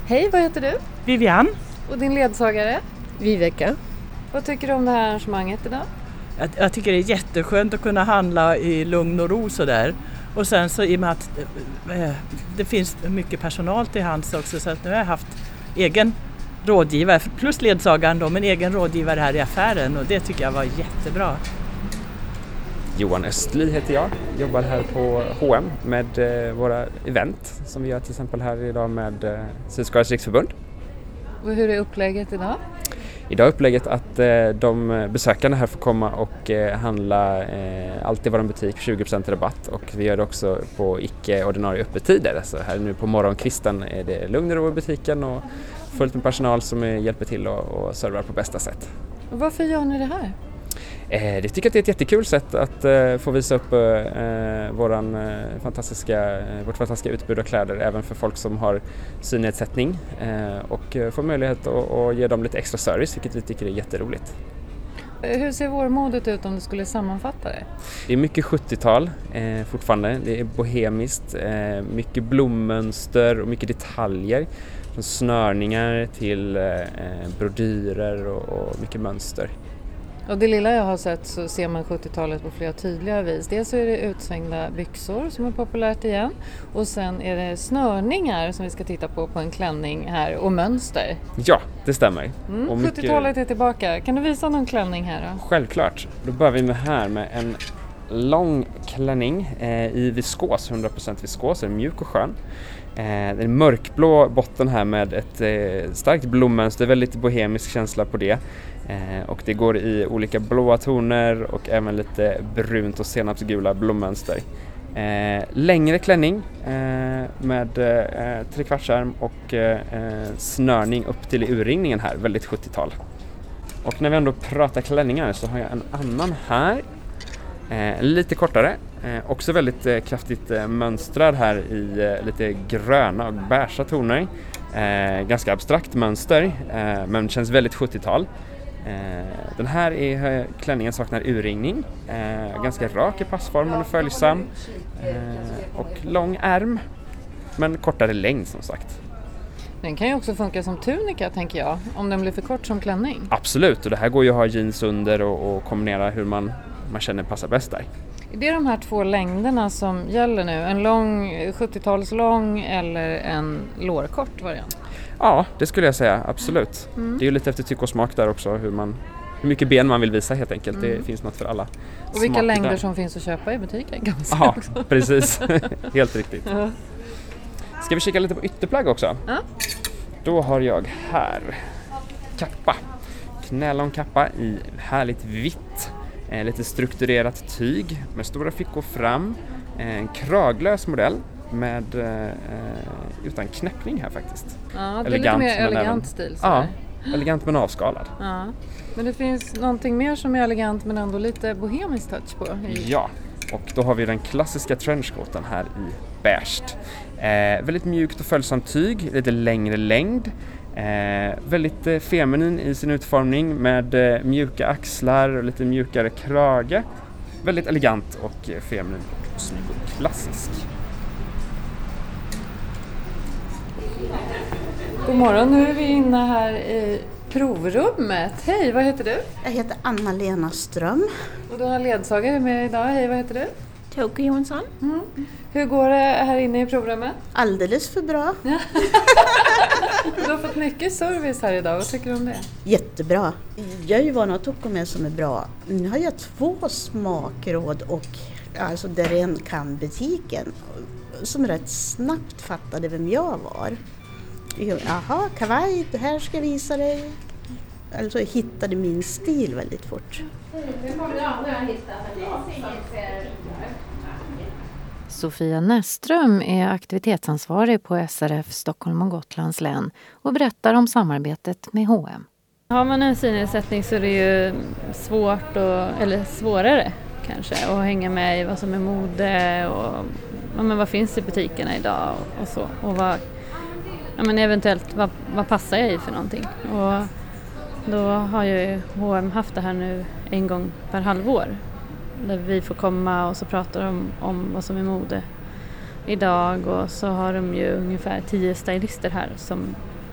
Hej, vad heter du? Vivian. Och din ledsagare? Viveka. Vad tycker du om det här arrangemanget idag? Jag tycker det är jätteskönt att kunna handla i lugn och ro sådär. Och sen så i och med att det finns mycket personal till hands också, så att nu har jag haft egen rådgivare plus ledsagaren då, men egen rådgivare här i affären, och det tycker jag var jättebra. Johan Östli heter jag, jobbar här på H&M med våra event som vi gör till exempel här idag med Synskadades riksförbund. Och hur är upplägget idag? Idag är upplägget att de besökande här får komma och handla allt i vår butik, 20% rabatt, och vi gör det också på icke-ordinarie öppettider. Alltså här nu på morgonkvisten är det lugn och ro i butiken och fullt med personal som hjälper till och servar på bästa sätt. Och varför gör ni det här? Det tycker att det är ett jättekul sätt att få visa upp vårt fantastiska utbud av kläder även för folk som har synnedsättning och få möjlighet att ge dem lite extra service, vilket vi tycker är jätteroligt. Hur ser vårmodet ut om du skulle sammanfatta det? Det är mycket 70-tal fortfarande, det är bohemiskt, mycket blommönster och mycket detaljer. Från snörningar till brodyrer och mycket mönster. Och det lilla jag har sett så ser man 70-talet på flera tydliga vis. Dels så är det utsvängda byxor som är populärt igen. Och sen är det snörningar som vi ska titta på en klänning här och mönster. Ja, det stämmer. 70-talet är tillbaka. Kan du visa någon klänning här då? Självklart. Då börjar vi med en lång klänning i viskos, 100% viskos, är mjuk och skön. En mörkblå botten här med ett starkt blommönster, väldigt bohemisk känsla på det. Och det går i olika blåa toner och även lite brunt och senapsgula blommönster. Längre klänning med 3/4 och snörning upp till urringningen här, väldigt 70-tal. Och när vi ändå pratar klänningar så har jag en annan här. Lite kortare, också väldigt kraftigt mönstrad här i lite gröna och beigea toner. Ganska abstrakt mönster, men känns väldigt 70-tal. Den här klänningen saknar urringning, ganska rak i passformen och följsam, och lång ärm, men kortare längd som sagt. Den kan ju också funka som tunika, tänker jag, om den blir för kort som klänning. Absolut, och det här går ju att ha jeans under och kombinera hur man känner passar bäst där. Är det de här två längderna som gäller nu? En lång 70-talslång eller en lårkort variant? Ja, det skulle jag säga, absolut. Det är ju lite efter tyck och smak där också, hur mycket ben man vill visa helt enkelt. Det finns något för alla. Och vilka längder som finns att köpa i butiken kan man säga. Ja, också. precis. Helt riktigt. Ska vi kika lite på ytterplagg också? Ja. Då har jag här kappa. Knälång kappa i härligt vitt. Lite strukturerat tyg med stora fickor fram. En kraglös modell med utan knäppning här faktiskt. Ja, det är lite mer elegant stil. Ja, elegant men avskalad. Ja. Men det finns någonting mer som är elegant men ändå lite bohemisk touch på. Ja, och då har vi den klassiska trenchcoaten här i beige. Väldigt mjukt och följsamt tyg, lite längre längd. Väldigt feminin i sin utformning med mjuka axlar och lite mjukare krage. Väldigt elegant och feminin och snygg och klassisk. God morgon, nu är vi inne här i provrummet. Hej, vad heter du? Jag heter Anna-Lena Ström. Och du har ledsagare med idag. Hej, vad heter du? Toke Jonsson. Hur går det här inne i provrummet? Alldeles för bra. Du har fått mycket service här idag. Vad tycker du om det? Jättebra. Jag är ju van att tocka med som är bra. Nu har jag 2 smakråd och alltså där en kan butiken som rätt snabbt fattade vem jag var. Jaha, kavaj, det här ska jag visa dig. Alltså jag hittade min stil väldigt fort. Sofia Näström är aktivitetsansvarig på SRF Stockholm och Gotlands län och berättar om samarbetet med H&M. Har man en synnedsättning så är det ju svårt eller svårare kanske att hänga med i vad som är mode och vad finns i butikerna idag och så. Och eventuellt vad passar jag i för någonting. Och då har ju H&M haft det här nu en gång per halvår. Där vi får komma och så pratar de om vad som är mode idag. Och så har de ju ungefär 10 stylister här som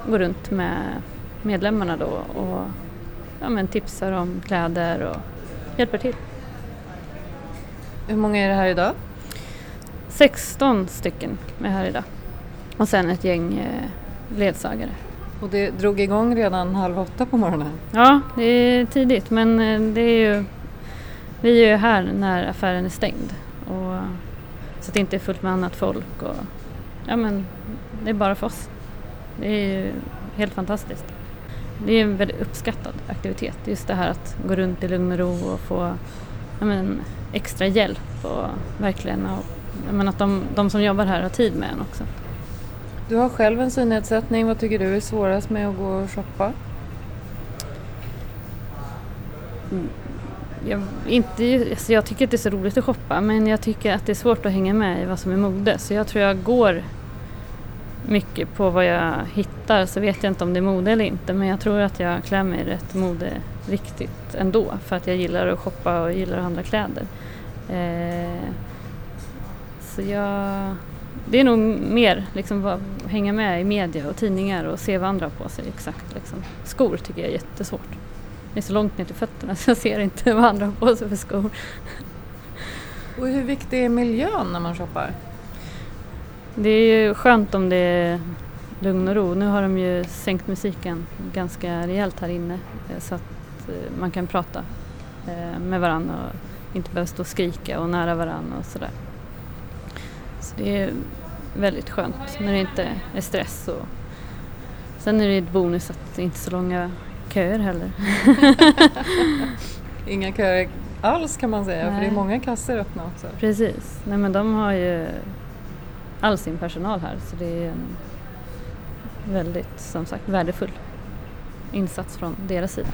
går runt med medlemmarna då och tipsar om kläder och hjälper till. Hur många är det här idag? 16 stycken är här idag. Och sen ett gäng ledsagare. Och det drog igång redan 7:30 på morgonen? Ja, det är tidigt, men vi är ju här när affären är stängd. Och, så att det inte är fullt med annat folk. Och, det är bara för oss. Det är ju helt fantastiskt. Det är en väldigt uppskattad aktivitet. Just det här att gå runt i lugn och ro och få extra hjälp. Och verkligen att de som jobbar här har tid med en också. Du har själv en synnedsättning. Vad tycker du är svårast med att gå och shoppa? Jag tycker att det är så roligt att shoppa, men jag tycker att det är svårt att hänga med i vad som är mode. Så jag tror jag går mycket på vad jag hittar, så vet jag inte om det är mode eller inte, men jag tror att jag klär mig rätt mode riktigt ändå, för att jag gillar att shoppa och gillar att handla kläder. Det är nog mer hänga med i media och tidningar och se vad andra har på sig exakt. Skor tycker jag är jättesvårt. Det är så långt ner till fötterna så jag ser inte vad andra har på sig för skor. Och hur viktig är miljön när man shoppar? Det är ju skönt om det är lugn och ro. Nu har de ju sänkt musiken ganska rejält här inne så att man kan prata med varandra och inte behöva stå och skrika och nära varandra och sådär. Så det är väldigt skönt när det inte är stress. Och sen är det ett bonus att det inte är så långa köer heller. Inga köer alls kan man säga. Nej. För det är många kassor öppna också. Precis. Nej, men de har ju all sin personal här, så det är en väldigt, som sagt, värdefull insats från deras sida.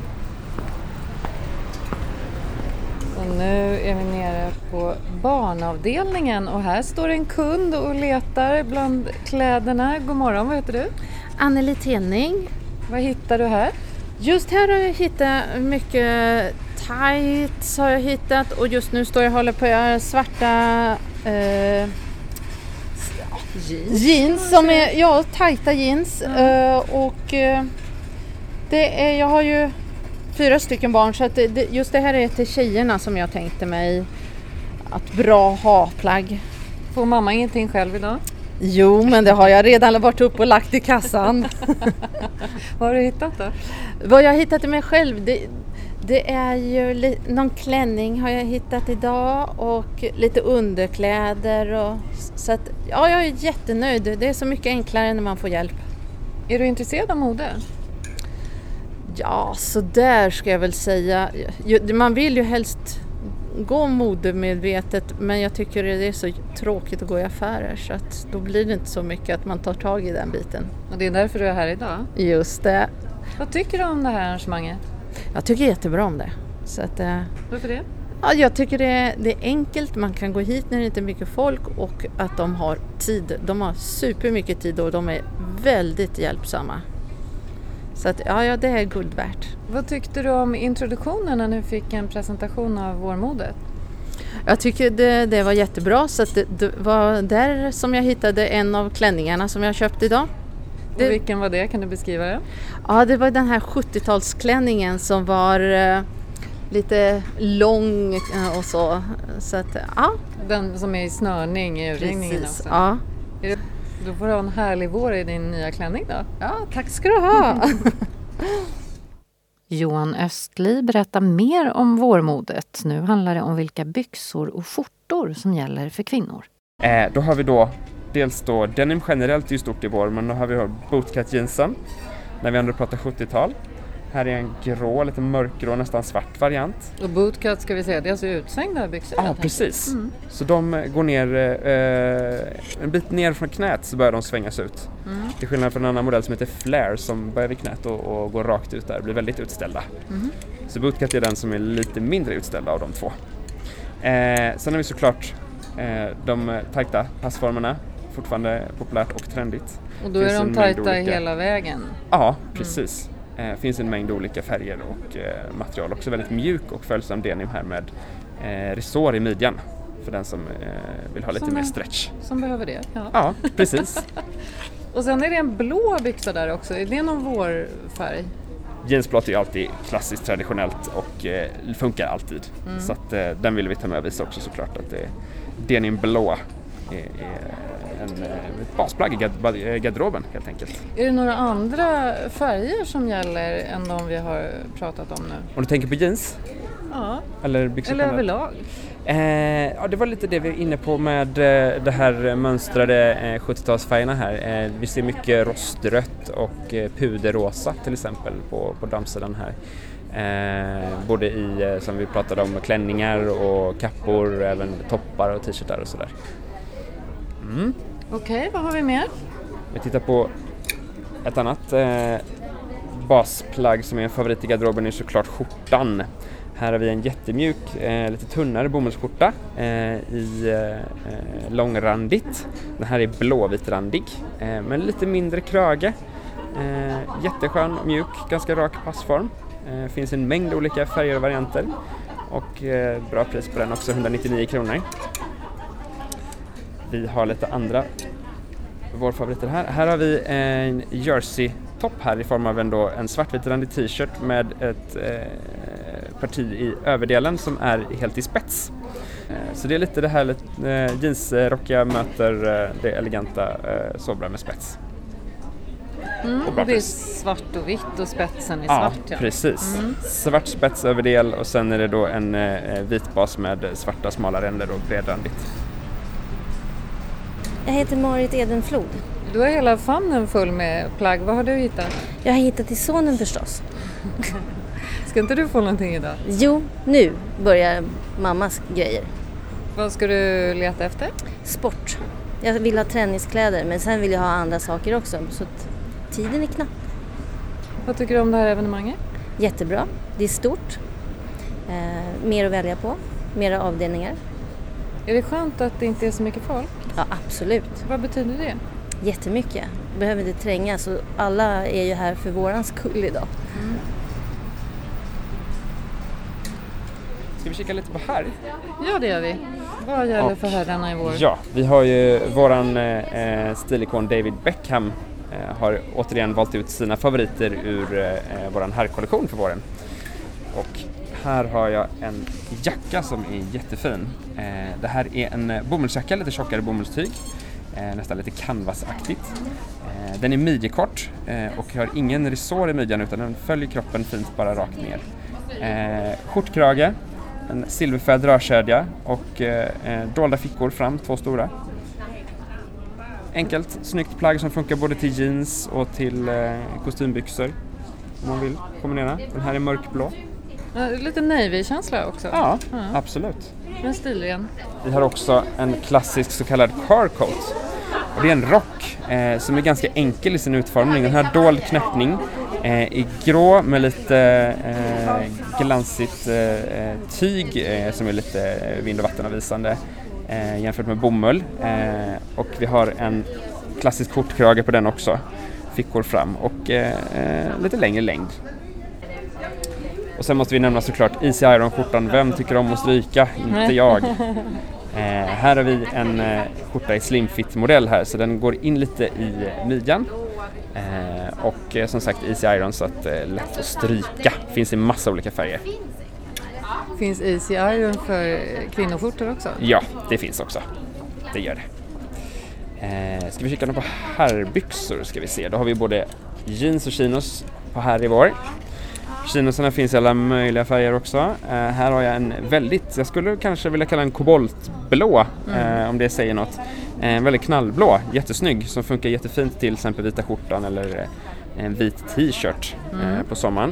Och nu är vi nere på barnavdelningen och här står en kund och letar bland kläderna. God morgon, vad heter du? Anneli Tenning. Vad hittar du här? Just här har jag hittat mycket tights har jag hittat, och just nu står jag och håller på att göra svarta jeans som är tajta jeans. Jag har ju 4 stycken barn, så att just det här är till tjejerna som jag tänkte mig att bra ha-plagg. Får mamma ingenting själv idag? Jo, men det har jag redan varit upp och lagt i kassan. Vad har du hittat då? Vad jag har hittat till mig själv, det är ju någon klänning har jag hittat idag och lite underkläder. Så att, jag är jättenöjd. Det är så mycket enklare när man får hjälp. Är du intresserad av mode? Ja, så där ska jag väl säga. Man vill ju helst gå modemedvetet, men jag tycker det är så tråkigt att gå i affärer, så att då blir det inte så mycket att man tar tag i den biten. Och det är därför du är här idag? Just det. Vad tycker du om det här arrangemanget? Jag tycker jättebra om det. Så att, varför det? Ja, jag tycker det är enkelt. Man kan gå hit när det inte är mycket folk, och att de har tid. De har supermycket tid och de är väldigt hjälpsamma. Så att, ja, det är guld värt. Vad tyckte du om introduktionen när du fick en presentation av vårmodet? Jag tycker det var jättebra, så att det var där som jag hittade en av klänningarna som jag köpte idag. Och vilken var det? Kan du beskriva det? Ja, det var den här 70-talsklänningen som var lite lång och så. Så att, ja. Den som är i snörning i urringningen också? Ja. Då får du ha en härlig vår i din nya klänning då. Ja, tack ska du ha. Johan Östli berättar mer om vårmodet. Nu handlar det om vilka byxor och skjortor som gäller för kvinnor. Då har vi dels denim generellt är ju stort i vår, men då har vi bootcut jeansen när vi ändå pratar 70-tal. Här är en grå, lite mörkgrå, nästan svart variant. Och bootcut ska vi säga, det är alltså utsvängda byxor? Ja, precis. Mm. Så de går ner en bit ner från knät, så börjar de svängas ut. Mm. Till skillnad från en annan modell som heter Flare som börjar vid knät och går rakt ut där, blir väldigt utställda. Mm. Så bootcut är den som är lite mindre utställda av de två. Sen har vi såklart de tajta passformerna, fortfarande populärt och trendigt. Och då är de tajta hela vägen? Ja, precis. Finns en mängd olika färger och material. Också väldigt mjuk och följsam denim här med resår i midjan för den som vill ha lite mer stretch. Som behöver det, ja. Ja, precis. Och sen är det en blå byxa där också. Är det någon vårfärg? Jeansblått är ju alltid klassiskt traditionellt och funkar alltid. Så att den vill vi ta med och visa också såklart att denim blå är ett basplagg i garderoben helt enkelt. Är det några andra färger som gäller än de vi har pratat om nu? Om du tänker på jeans? Ja. Eller byxor? Eller överlag? Ja, det var lite det vi är inne på med det här mönstrade 70-talsfärgerna här. Vi ser mycket rostrött och puderrosa till exempel på damsidan här. Både i, som vi pratade om, klänningar och kappor, även toppar och t-shirtar och sådär. Okej, vad har vi mer? Vi tittar på ett annat basplagg som är en favorit i garderoben är såklart skjortan. Här har vi en jättemjuk, lite tunnare bomullsskjorta i långrandigt. Den här är blåvitrandig, men lite mindre krage. Jätteskön och mjuk, ganska rak passform. Finns en mängd olika färger och varianter. Och bra pris på den också, 199 kronor. Vi har lite andra våra favoriter här. Här har vi en jersey-topp här i form av en svartvitrandig t-shirt med ett parti i överdelen som är helt i spets. Så det är lite det här jeansrockiga möter det eleganta sobra med spets. Och det är svart och vitt och spetsen är svart. Ja, precis. Svart spetsöverdel och sen är det då en vit bas med svarta smala ränder och bredrandigt. Jag heter Marit Edenflod. Du har hela famnen full med plagg. Vad har du hittat? Jag har hittat till sonen förstås. Ska inte du få någonting idag? Jo, nu börjar mammas grejer. Vad ska du leta efter? Sport. Jag vill ha träningskläder men sen vill jag ha andra saker också. Så att tiden är knapp. Vad tycker du om det här evenemanget? Jättebra. Det är stort. Mer att välja på. Mera avdelningar. Är det skönt att det inte är så mycket folk? Ja, absolut. Vad betyder det? Jättemycket. Behöver det trängas och alla är ju här för våran skull idag. Ska vi kika lite på här? Ja, det gör vi. Vad gäller för herrarna i vår? Ja, vi har ju våran stilikon David Beckham har återigen valt ut sina favoriter ur våran herrkollektion för våren. Och här har jag en jacka som är jättefin. Det här är en bomullsjacka, lite tjockare bomullstyg. Nästan lite canvasaktigt. Den är midjekort och har ingen resår i midjan utan den följer kroppen fint bara rakt ner. Skjortkrage, en silverfärgad rörkedja och dolda fickor fram, 2 stora. Enkelt, snyggt plagg som funkar både till jeans och till kostymbyxor om man vill kombinera. Den här är mörkblå. Lite navy-känsla också. Ja, absolut. Men stilren. Vi har också en klassisk så kallad carcoat. Och det är en rock som är ganska enkel i sin utformning. Den har dold knäppning i grå med lite glansigt tyg som är lite vind- och vattenavvisande jämfört med bomull. Och vi har en klassisk skjortkrage på den också. Fickor fram och lite längre längd. Och sen måste vi nämna såklart Easy Iron-skjortan. Vem tycker om att stryka? Inte jag. Här har vi en skjorta i slimfit-modell här. Så den går in lite i midjan. Och som sagt Easy Iron så att lätt att stryka. Finns i massa olika färger. Finns Easy Iron för kvinnoskjortor också? Ja, det finns också. Det gör det. Ska vi kika på herrbyxor ska vi se. Då har vi både jeans och chinos på här i vår. Chinosarna finns i alla möjliga färger också. Här har jag en väldigt, jag skulle kanske vilja kalla en koboltblå om det säger något. En väldigt knallblå, jättesnygg som funkar jättefint till exempel vita skjortan eller en vit t-shirt på sommaren.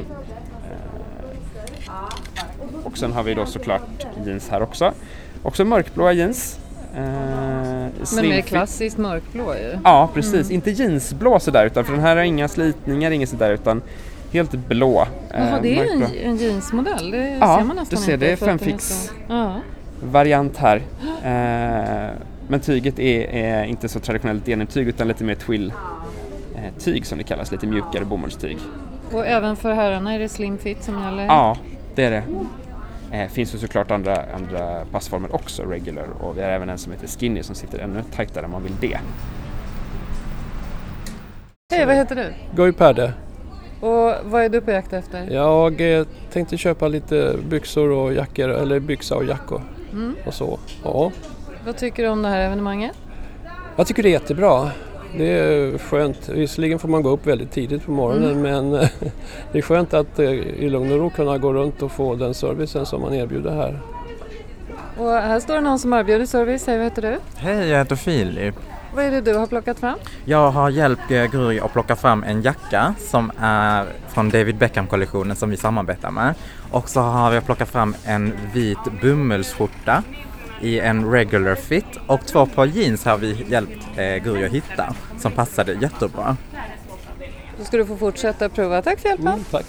Och sen har vi då såklart jeans här också. Också mörkblåa jeans. Men mer klassiskt mörkblå ju. Ja, precis. Inte jeansblå sådär utan för den här har inga slitningar, inget sådär utan helt blå. Jaha, det är en jeansmodell. Det ja, ser man nästan du ser inte. Det är femfix variant här. Men tyget är inte så traditionellt denimtyg utan lite mer twill tyg som det kallas, lite mjukare bomullstyg. Och även för herrarna är det slim fit som gäller? Ja, det är det. Finns ju såklart andra passformer också, regular, och vi har även en som heter skinny som sitter ännu tajtare om man vill det. Hej, vad heter du? Guy Pärde. Och vad är du på jakt efter? Jag tänkte köpa lite byxor och jackor, eller byxa och jackor och så. Ja. Vad tycker du om det här evenemanget? Jag tycker det är jättebra. Det är skönt. Visserligen får man gå upp väldigt tidigt på morgonen men det är skönt att i lugn och ro kunna gå runt och få den servicen som man erbjuder här. Och här står det någon som erbjuder service. Hej, vad heter du? Hej, jag heter Filip. Vad är det du har plockat fram? Jag har hjälpt Gry att plocka fram en jacka som är från David Beckham-kollektionen som vi samarbetar med. Och så har jag plockat fram en vit bomullsskjorta i en regular fit och 2 par jeans har vi hjälpt Gry att hitta som passade jättebra. Då ska du få fortsätta prova. Tack för hjälpen. Tack.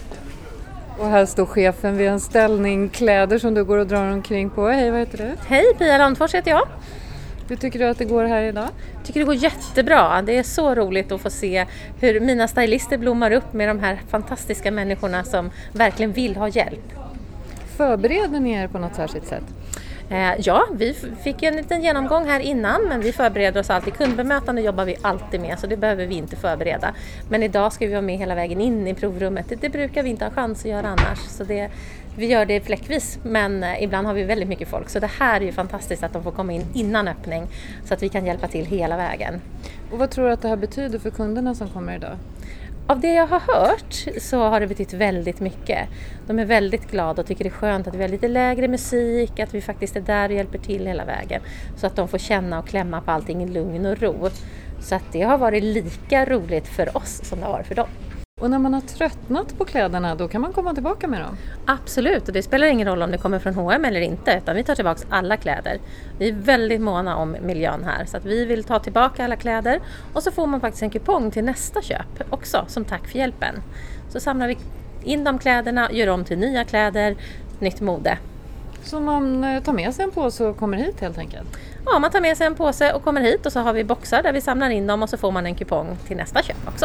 Och här står chefen vid en ställning kläder som du går och drar omkring på. Hej, vad heter du? Hej, Pia Landfors heter jag. Hur tycker du att det går här idag? Jag tycker det går jättebra. Det är så roligt att få se hur mina stylister blommar upp med de här fantastiska människorna som verkligen vill ha hjälp. Förbereder ni er på något särskilt sätt? Ja, vi fick en liten genomgång här innan, men vi förbereder oss alltid. Kundbemötande jobbar vi alltid med, så det behöver vi inte förbereda. Men idag ska vi vara med hela vägen in i provrummet. Det brukar vi inte ha chans att göra annars. Så vi gör det fläckvis, men ibland har vi väldigt mycket folk. Så det här är ju fantastiskt att de får komma in innan öppning så att vi kan hjälpa till hela vägen. Och vad tror du att det här betyder för kunderna som kommer idag? Av det jag har hört så har det betytt väldigt mycket. De är väldigt glada och tycker det är skönt att vi har lite lägre musik, att vi faktiskt är där och hjälper till hela vägen. Så att de får känna och klämma på allting i lugn och ro. Så att det har varit lika roligt för oss som det har varit för dem. Och när man har tröttnat på kläderna, då kan man komma tillbaka med dem? Absolut, och det spelar ingen roll om det kommer från H&M eller inte, utan vi tar tillbaka alla kläder. Vi är väldigt måna om miljön här, så att vi vill ta tillbaka alla kläder och så får man faktiskt en kupong till nästa köp också, som tack för hjälpen. Så samlar vi in de kläderna, gör om till nya kläder, nytt mode. Så man tar med sig en påse och kommer hit helt enkelt? Ja, man tar med sig en påse och kommer hit och så har vi boxar där vi samlar in dem och så får man en kupong till nästa köp också.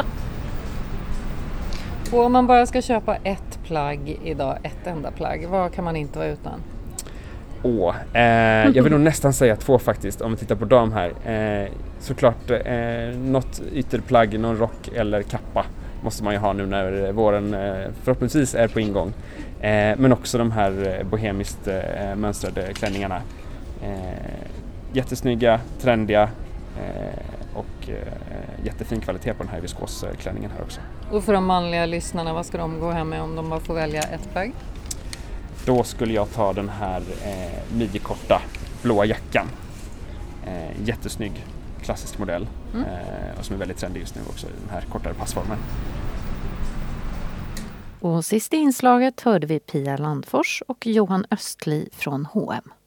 Och om man bara ska köpa ett plagg idag, ett enda plagg, vad kan man inte vara utan? Jag vill nog nästan säga 2 faktiskt, om vi tittar på dem här. Såklart något ytterplagg, någon rock eller kappa måste man ju ha nu när våren förhoppningsvis är på ingång. Men också de här bohemiskt mönstrade klänningarna. Jättesnygga, trendiga och jättefin kvalitet på den här viskosklänningen här också. Och för de manliga lyssnarna, vad ska de gå hem med om de bara får välja ett plagg? Då skulle jag ta den här midjekorta blåa jackan. Jättesnygg, klassisk modell och som är väldigt trendig just nu också i den här kortare passformen. Och sist i inslaget hörde vi Pia Landfors och Johan Östli från H&M.